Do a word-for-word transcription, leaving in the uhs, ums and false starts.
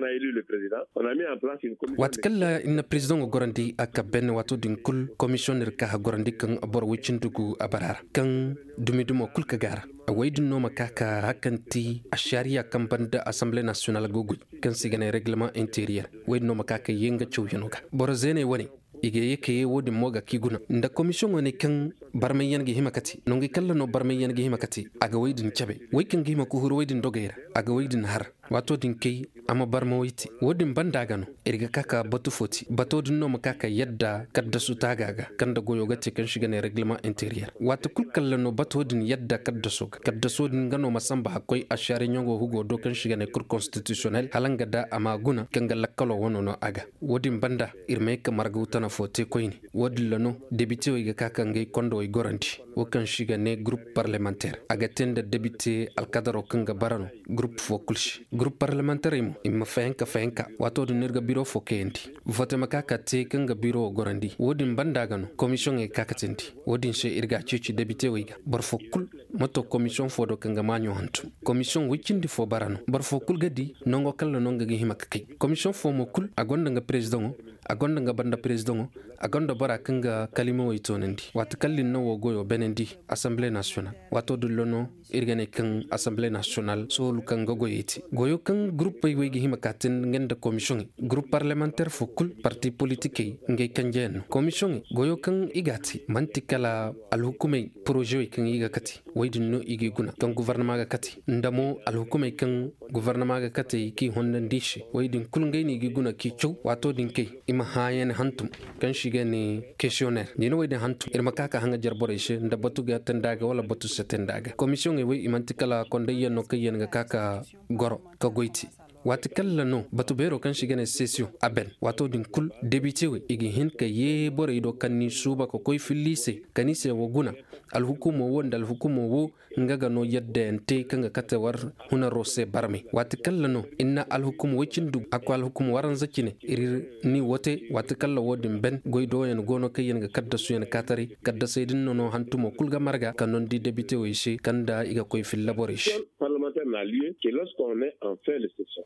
a élu le président, on a mis en place une commission. Watkalla inna président gorandi aka ben wato din kul commissioner ka gorandi kan abor wicindugu abarar kan dumidumo kul kagara awaidin no makaka hakanti ashariya kan banda assemblée nationale gugu kan sigane règlement intérieur waidin no makaka yenga chowyanoga borazene wani ige yake wodi moga kiguna nda commission woni kan barmayan gi himakati nongi kala no barmayan gi himakati aga waydin chabe waykin gi himaku huru waydin dogayra aga waydin har wato din kai ama barma wayti wodin bandagano irga kaka batu foti bato din no makaka yadda kadda su tagaga kanda goyo gati kan shiga ne reglement intérieur wato kul kala no bato din yadda kadda so kadda so din gano masamba hakoi ashari nyongo hugo do kan shiga ne cour constitutionnel halanga da ama guna kan galakalo wono no aga wodin banda irme ka marguta na fote koyni wodin lano député wiga kaka ngay kondo way goranti wokan shiga ne groupe parlementaire aga tenda député alkadaro kanga barano groupe fokulshi groupe parlementaire mo imma fayanka fayanka wato do nirga bureau fo kendi vote makaka te kanga bureau gorandi wodin bandagano commission e kakatenti wodin she irga cici député wiga bar fokul moto commission fo do kanga manyo hantu commission wicindi fo barano bar fokul gadi nongo kala nonga gi himak kay commission fo mo kul agonda nga président agonda nga banda président agonda bara kanga kalimo waytonandi wato kallin no wogoyo benendi assemblée nationale wato do lono irgane kan assemblée nationale solu kan gogoyeti goyo kan groupe way way gi himakaten ngenda commission groupe parlementaire fokul parti politique ngay kanjen commission goyo kan igati mantikala al hukumay projet kan iga kati waydin no igi guna kan gouvernement ga kati ndamo al hukumay kan gouvernement ga kati ki honnan dishi waydin kul ngay ni igi guna ki chow wato din kay ima hayen hantum kan shiga ni questionnaire ni no waydin hantum irma kaka hanga jarbore she nda batu ga tendaga wala batu setendaga commission e way imantikala konde yenno kayen ga kaka goro ka goyti wati kala no batu bero kan shigane session aben wato din kul député we igi hin ka ye bore ido kanni suba ko koy filise kanise woguna al hukumo wonda al hukumo wo ngaga no yadde ente kanga kata war huna rose barmi wati kala no inna al hukumo wicindu akwa al hukumo waran zakine irir ni wote wati kala wodin ben goydo en gono kayen ga kadda su en katari kadda saydin no hantumo kulga marga kanon di député we shi kanda iga koy fil laboration parlementaire n'a lieu que lorsqu'on est en fin de session.